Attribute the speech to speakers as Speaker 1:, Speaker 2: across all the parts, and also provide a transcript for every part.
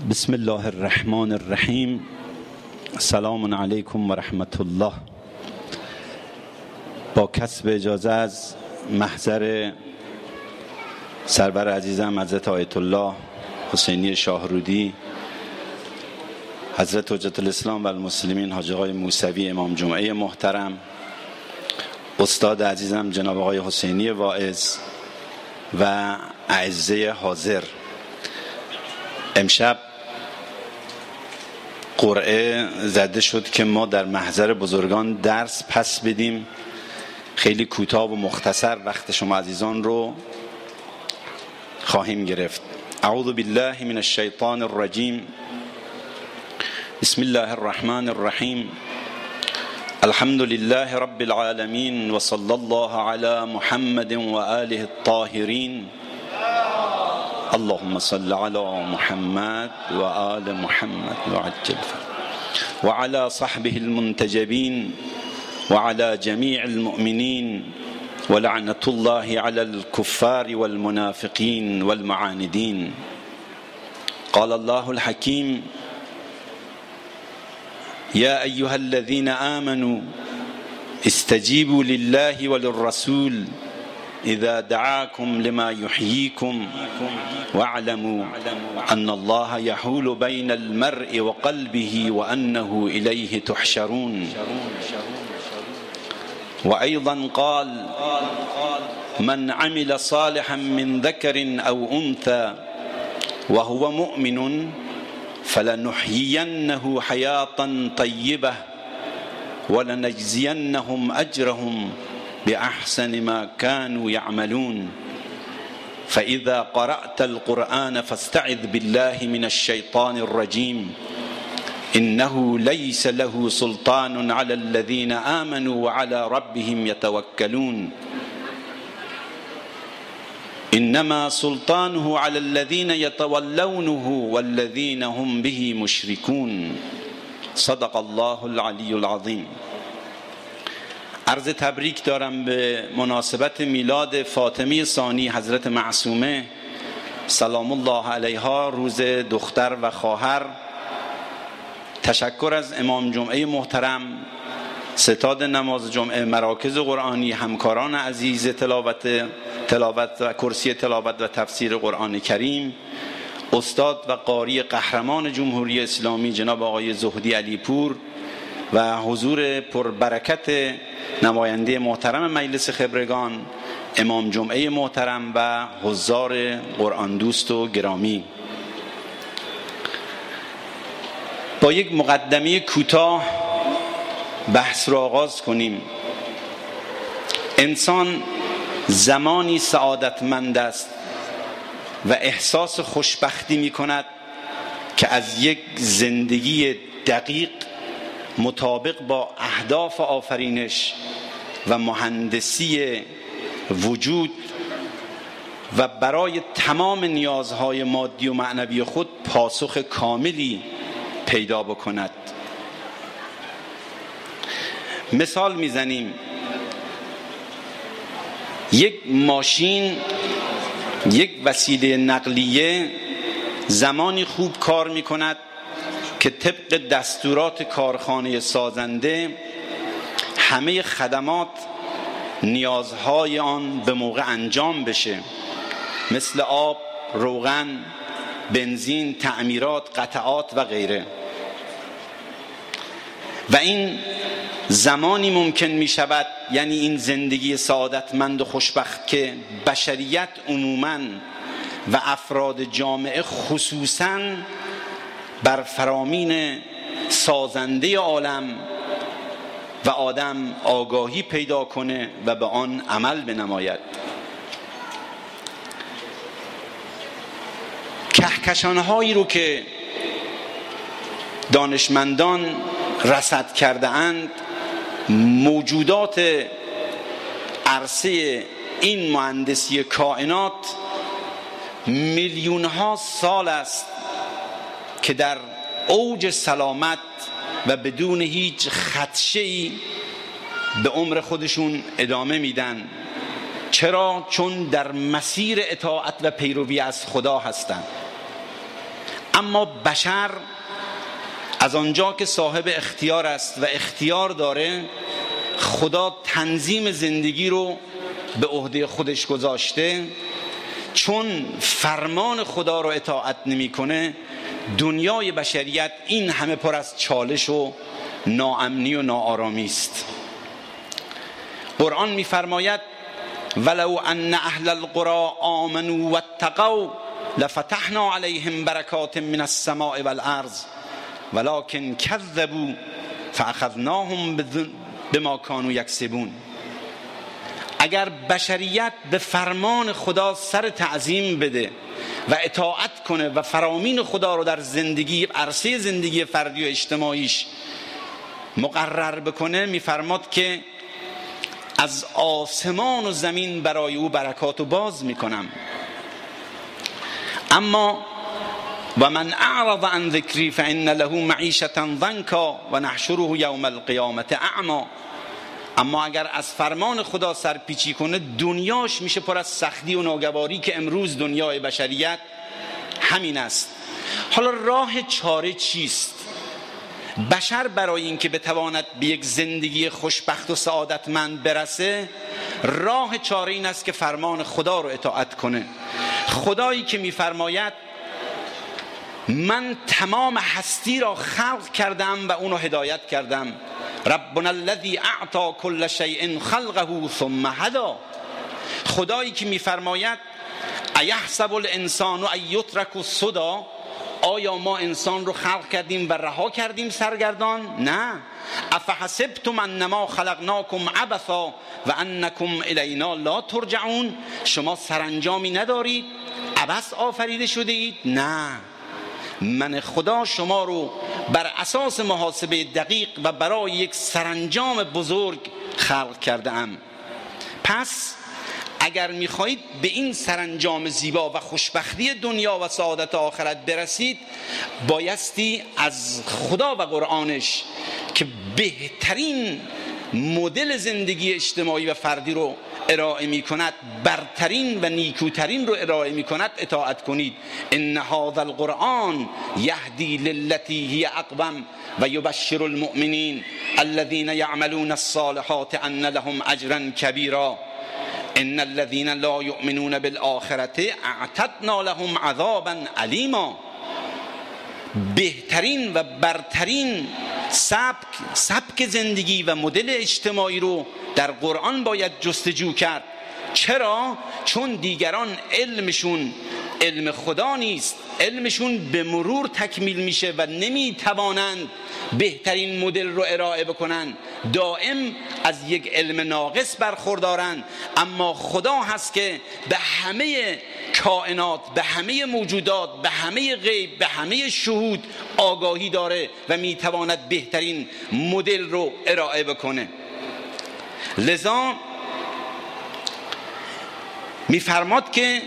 Speaker 1: بسم الله الرحمن الرحیم. سلام علیکم و رحمت الله. با کسب اجازه از محضر سرور عزیزم حضرت آیت الله حسینی شاهرودی، حضرت حجت الاسلام و المسلمین حاج آقای موسوی امام جمعه محترم، استاد عزیزم جناب آقای حسینی واعظ و اعزه حاضر، امشب قرعه زده شد که ما در محضر بزرگان درس پس بدیم. خیلی کوتاه و مختصر وقت شما عزیزان رو خواهیم گرفت. اعوذ بالله من الشیطان الرجیم. بسم الله الرحمن الرحیم. الحمد لله رب العالمین و صلی الله علی محمد و آله الطاهرین. اللهم صل على محمد و آل محمد وعجل وعلى صحبه المنتجبين وعلى جميع المؤمنين ولعنة الله على الكفار والمنافقين والمعاندين. قال الله الحكيم: يا أيها الذين آمنوا استجيبوا لله وللرسول إذا دعاكم لما يحييكم واعلموا أن الله يحول بين المرء وقلبه وأنه إليه تحشرون. وأيضا قال: من عمل صالحا من ذكر أو أنثى وهو مؤمن فلنحيينه حياة طيبة ولنجزينهم أجرهم بأحسن ما كانوا يعملون. فإذا قرأت القرآن فاستعذ بالله من الشيطان الرجيم إنه ليس له سلطان على الذين آمنوا وعلى ربهم يتوكلون. إنما سلطانه على الذين يتولونه والذين هم به مشركون. صدق الله العلي العظيم. عرض تبریک دارم به مناسبت میلاد فاطمه ثانی حضرت معصومه سلام الله علیها، روز دختر و خواهر. تشکر از امام جمعه محترم، ستاد نماز جمعه، مراکز قرآنی، همکاران عزیز تلاوت و کرسی تلاوت و تفسیر قرآن کریم، استاد و قاری قهرمان جمهوری اسلامی جناب آقای زهدی علی پور و حضور پربرکت نماینده محترم مجلس خبرگان امام جمعه محترم و حضار قرآن دوست و گرامی. با یک مقدمه کوتاه بحث را آغاز کنیم. انسان زمانی سعادتمند است و احساس خوشبختی می کند که از یک زندگی دقیق مطابق با اهداف آفرینش و مهندسی وجود و برای تمام نیازهای مادی و معنوی خود پاسخ کاملی پیدا بکند. مثال میزنیم، یک ماشین، یک وسیله نقلیه زمانی خوب کار میکند که طبق دستورات کارخانه سازنده همه خدمات نیازهای آن به موقع انجام بشه، مثل آب، روغن، بنزین، تعمیرات، قطعات و غیره. و این زمانی ممکن می شود، یعنی این زندگی سعادتمند و خوشبخت، که بشریت عموماً و افراد جامعه خصوصاً بر فرامین سازنده عالم و آدم آگاهی پیدا کنه و به آن عمل بنماید. کهکشان‌هایی رو که دانشمندان رصد کرده اند، موجودات عرصه این مهندسی کائنات میلیون‌ها سال است که در اوج سلامت و بدون هیچ خدشه‌ای به عمر خودشون ادامه میدن. چرا؟ چون در مسیر اطاعت و پیروی از خدا هستند. اما بشر از آنجا که صاحب اختیار است و اختیار داره، خدا تنظیم زندگی رو به عهده خودش گذاشته. چون فرمان خدا رو اطاعت نمی‌کنه، دنیای بشریت این همه پر از چالش و ناامنی و ناآرامی است. قرآن می‌فرماید ولو ان اهل القرى آمنوا واتقوا لفتحنا عليهم برکات من السماء والارض ولكن كذبوا فاخذناهم بما كانوا یکسبون. اگر بشریت به فرمان خدا سر تعظیم بده و اطاعت کنه و فرامین خدا رو در زندگی، عرصه زندگی فردی و اجتماعیش مقرر بکنه، میفرماد که از آسمان و زمین برای او برکات رو باز میکنم. اما و من اعرض عن ذکری فان له معیشة ضنکا و نحشره یوم القیامة اعما. اما اگر از فرمان خدا سرپیچی کنه، دنیاش میشه پر از سختی و ناگواری که امروز دنیای بشریت همین است. حالا راه چاره چیست؟ بشر برای اینکه بتواند به یک زندگی خوشبخت و سعادتمند برسه، راه چاره این است که فرمان خدا رو اطاعت کنه. خدایی که میفرماید من تمام هستی را خلق کردم و اونو هدایت کردم. ربنا الذی اعطى كل شیء خلقه ثم هدی. خدایی که میفرماید ایحسب الانسان ان یترک سدی. آیا ما انسان رو خلق کردیم و رها کردیم سرگردان؟ نه. افحسبتم انما خلقناکم عبثا و انکم الینا لا ترجعون. شما سرانجامی ندارید؟ عبث آفریده شده اید؟ نه، من خدا شما رو بر اساس محاسبه دقیق و برای یک سرانجام بزرگ خلق کرده ام. پس اگر میخواهید به این سرانجام زیبا و خوشبختی دنیا و سعادت آخرت برسید، بایستی از خدا و قرآنش که بهترین مدل زندگی اجتماعی و فردی رو ارائه می کند، برترین و نیکوترین رو ارائه می کند، اطاعت کنید. ان هذا القرآن یهدی للتی هی اقوم و یبشر المؤمنین الذین یعملون الصالحات ان لهم اجرا کبیرا ان الذين لا يؤمنون بالآخرة اعتدنا لهم عذابا علیما. بهترین و برترین سبک زندگی و مدل اجتماعی رو در قرآن باید جستجو کرد. چرا؟ چون دیگران علمشون علم خدا نیست، علمشون به مرور تکمیل میشه و نمیتوانند بهترین مدل رو ارائه بکنن، دائم از یک علم ناقص برخوردارن. اما خدا هست که به همه کائنات، به همه موجودات، به همه غیب، به همه شهود آگاهی داره و میتواند بهترین مدل رو ارائه بکنه. لذا میفرماد که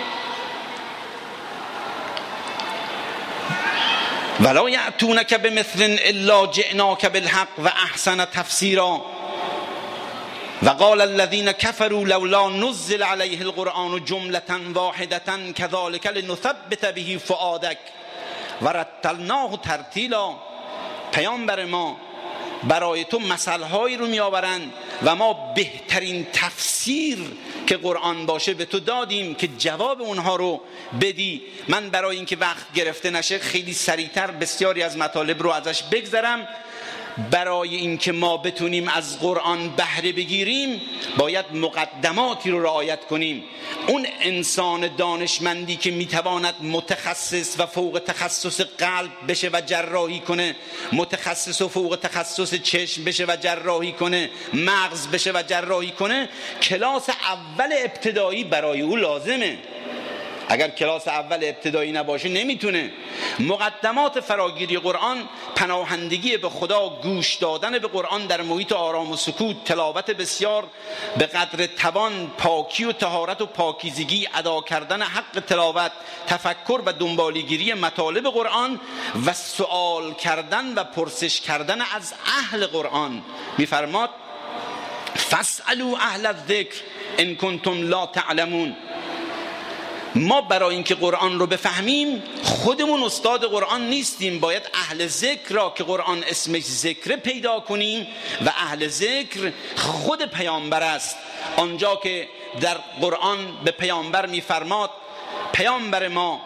Speaker 1: ولا یأتونک بمثل الا جئناک بالحق و احسن تفسیرا و قال الذين كفروا لولا نزل عليه القرآن جملة واحدة كذلك لنثبت به فؤادك ورتلناه ترتیلا. پیامبر ما برای تو مثل‌هایی رو میآورند و ما بهترین تفسیر که قرآن باشه به تو دادیم که جواب اونها رو بدی. من برای اینکه وقت گرفته نشه خیلی سریعتر بسیاری از مطالب رو ازش بگذرم. برای اینکه ما بتونیم از قرآن بهره بگیریم باید مقدماتی رو رعایت کنیم. اون انسان دانشمندی که میتواند متخصص و فوق تخصص قلب بشه و جراحی کنه، متخصص و فوق تخصص چشم بشه و جراحی کنه، مغز بشه و جراحی کنه، کلاس اول ابتدایی برای او لازمه. اگر کلاس اول ابتدایی نباشه نمیتونه. مقدمات فراگیری قرآن پناهندگی به خدا، گوش دادن به قرآن در محیط آرام و سکوت، تلاوت بسیار به قدر توان، پاکی و طهارت و پاکیزگی، ادا کردن حق تلاوت، تفکر و دنبالگیری مطالب قرآن و سوال کردن و پرسش کردن از اهل قرآن. میفرماد فاسألوا اهل الذکر ان کنتم لا تعلمون. ما برای اینکه قرآن رو بفهمیم خودمون استاد قرآن نیستیم، باید اهل ذکر را که قرآن اسمش ذکر پیدا کنیم و اهل ذکر خود پیامبر است. آنجا که در قرآن به پیامبر میفرماد پیامبر ما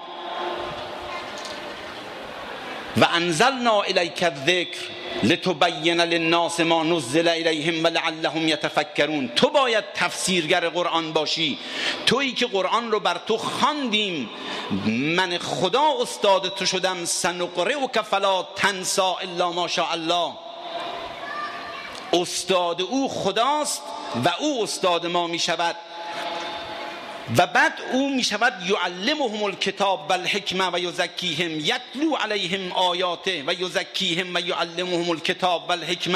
Speaker 1: و انزلنا الیک الذکر لتبین للناس ما نزل الیهم ولعلهم یتفکرون. تو باید تفسیرگر قرآن باشی، تویی که قرآن رو بر تو خواندیم، من خدا استاد تو شدم، سنقرئک فلا تنسی الا ما شاء الله. استاد او خداست و او استاد ما می شود و بعد او می شود یعلمهم الکتاب و الحکمه و یزکیهم، یتلو علیهم آیاته و یزکیهم و یعلمهم الکتاب و الحکمه.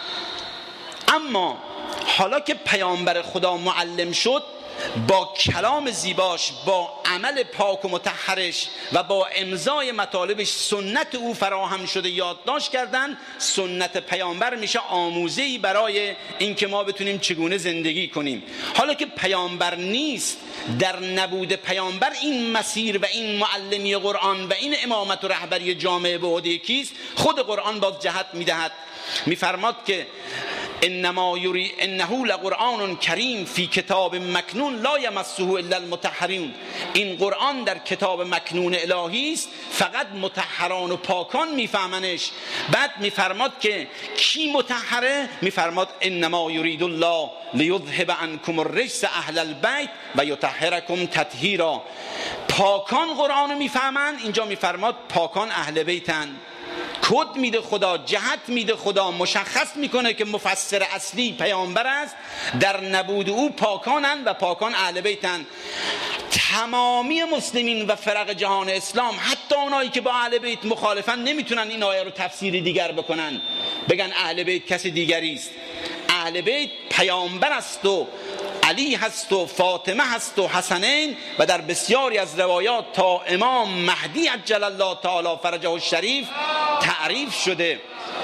Speaker 1: اما حالا که پیامبر خدا معلم شد، با کلام زیباش، با عمل پاک و مطهرش و با امضای مطالبش سنت او فراهم شده یادداشت کردن. سنت پیامبر میشه آموزه‌ای برای اینکه ما بتونیم چگونه زندگی کنیم. حالا که پیامبر نیست، در نبود پیامبر این مسیر و این معلمی قرآن و این امامت و رهبری جامعه به عهده کیست؟ خود قرآن باز جهت میدهد، میفرماد که انه لقرآن کریم فی کتاب مکنون لا یمسه الا المطهرون. این قرآن در کتاب مکنون الهی است، فقط مطهران و پاکان میفهمنش. بعد میفرماد که کی مطهره؟ میفرماد انما یرید الله لیذهب عنکم الرجس اهل البیت و یطهرکم تطهیرا. پاکان قرآن رو میفهمن، اینجا میفرماد پاکان اهل بیتن. کد میده خدا، جهت میده خدا، مشخص میکنه که مفسر اصلی پیامبر است، در نبود او پاکانند و پاکان اهل بیتند. تمامی مسلمین و فرق جهان اسلام، حتی اونایی که با اهل بیت مخالفن، نمیتونن این آیه رو تفسیر دیگر بکنن، بگن اهل بیت کسی دیگری است. اهل بیت پیامبر است و علی هست و فاطمه هست و حسنین، و در بسیاری از روایات تا امام مهدی عجل الله تعالی فرجه الشریف تعریف شده.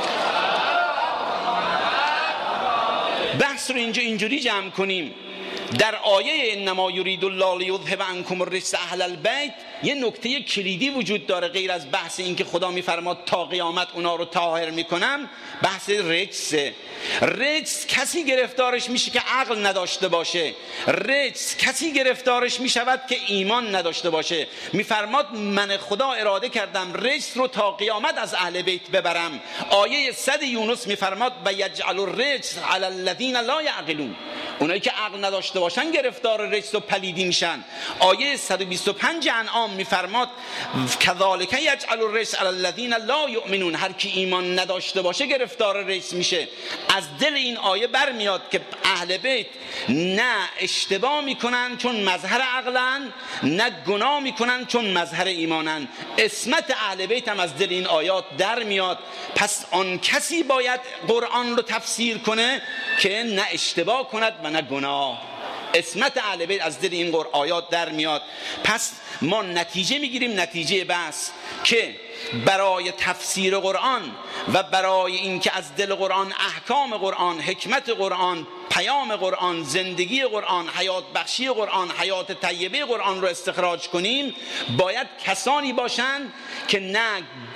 Speaker 1: بحث رو اینجوری جمع کنیم. در آیه انما یرید الله لیذهب عنکم الرجس اهل البیت یه نکته کلیدی وجود داره، غیر از بحث این که خدا میفرماد تا قیامت اونا رو طاهر میکنم. بحث رجسه. رجس کسی گرفتارش میشه که عقل نداشته باشه، رجس کسی گرفتارش میشود که ایمان نداشته باشه. میفرماد من خدا اراده کردم رجس رو تا قیامت از اهل بیت ببرم. آیه 100 یونس میفرماد و یجعل الرجس علی الذین لا یعقلون. اونایی که عقل نداشته باشن گرفتار رجس و پلیدی میشن. آیه 125 انعام میفرماد کذالک یجعل الرجس علی الذین لا یؤمنون. هر کی ایمان نداشته باشه گرفتار رجس میشه. از دل این آیه برمیاد که اهل بیت نه اشتباه میکنن چون مظهر عقلن، نه گناه میکنن چون مظهر ایمانن. عصمت اهل بیت هم از دل این آیات در میاد. پس آن کسی باید قرآن رو تفسیر کنه که نه اشتباه کند و نه گناه. عصمت اهل بیت از دل این آیات در میاد. پس ما نتیجه میگیریم، نتیجه بحث، که برای تفسیر قرآن و برای اینکه از دل قرآن احکام قرآن، حکمت قرآن، پیام قرآن، زندگی قرآن، حیات بخشی قرآن، حیات طیبه قرآن رو استخراج کنیم، باید کسانی باشند که نه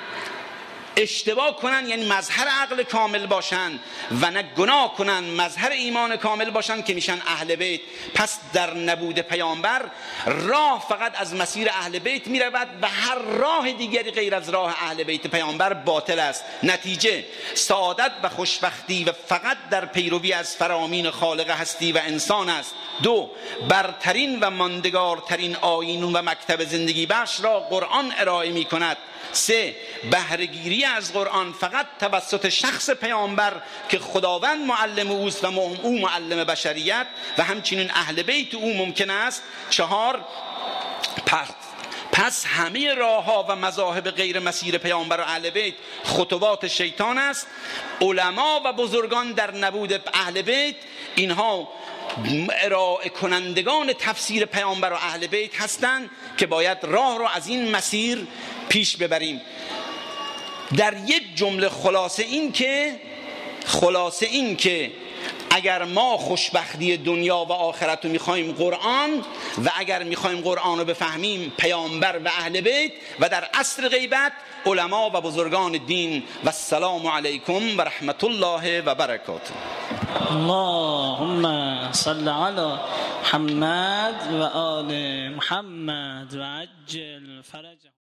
Speaker 1: اشتباه کنن یعنی مظهر عقل کامل باشن و نه گناه کنن مظهر ایمان کامل باشن که میشن اهل بیت. پس در نبود پیامبر راه فقط از مسیر اهل بیت میرود و هر راه دیگری غیر از راه اهل بیت پیامبر باطل است. نتیجه سعادت و خوشبختی و فقط در پیروی از فرامین خالق هستی و انسان است. 2. برترین و ماندگارترین آیین و مکتب زندگی بخش را قرآن ارائه می کند. 3. بهره‌گیری از قرآن فقط توسط شخص پیامبر که خداوند معلم اوست و او معلم بشریت و همچنین اهل بیت او ممکن است. 4. پس همه راه‌ها و مذاهب غیر مسیر پیامبر و اهل بیت خطوات شیطان است. علما و بزرگان در نبود اهل بیت اینها ارائه کنندگان تفسیر پیامبر و اهل بیت هستند که باید راه رو از این مسیر پیش ببریم. در یک جمله خلاصه این که اگر ما خوشبختی دنیا و آخرت رو میخوایم قرآن، و اگر میخوایم قرآن رو بفهمیم پیامبر و اهل بیت، و در عصر غیبت علما و بزرگان دین. و السلام علیکم و رحمت الله و برکاته.
Speaker 2: اللهم صل علی محمد و آل محمد و عجل فرجهم.